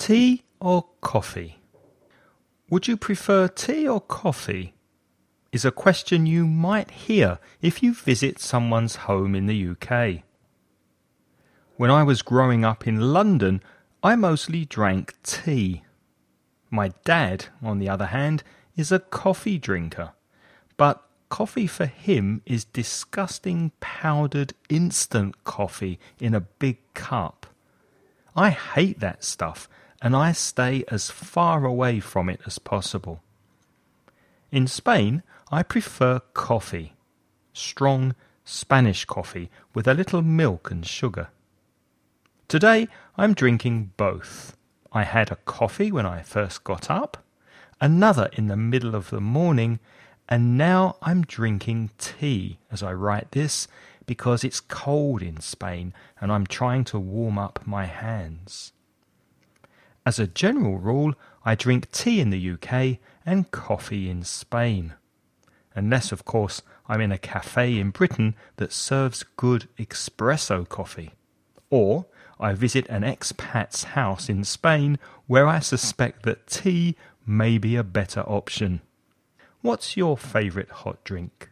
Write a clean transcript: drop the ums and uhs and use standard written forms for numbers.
Tea or coffee? Would you prefer tea or coffee? Is a question you might hear if you visit someone's home in the UK. When I was growing up in London, I mostly drank tea. My dad, on the other hand, is a coffee drinker, but coffee for him is disgusting powdered instant coffee in a big cup. I hate that stuff, and I stay as far away from it as possible. In Spain, I prefer coffee, strong Spanish coffee with a little milk and sugar. Today, I'm drinking both. I had a coffee when I first got up, another in the middle of the morning, and now I'm drinking tea as I write this because it's cold in Spain and I'm trying to warm up my hands. As a general rule, I drink tea in the UK and coffee in Spain. Unless, of course, I'm in a cafe in Britain that serves good espresso coffee. Or I visit an expat's house in Spain where I suspect that tea may be a better option. What's your favourite hot drink?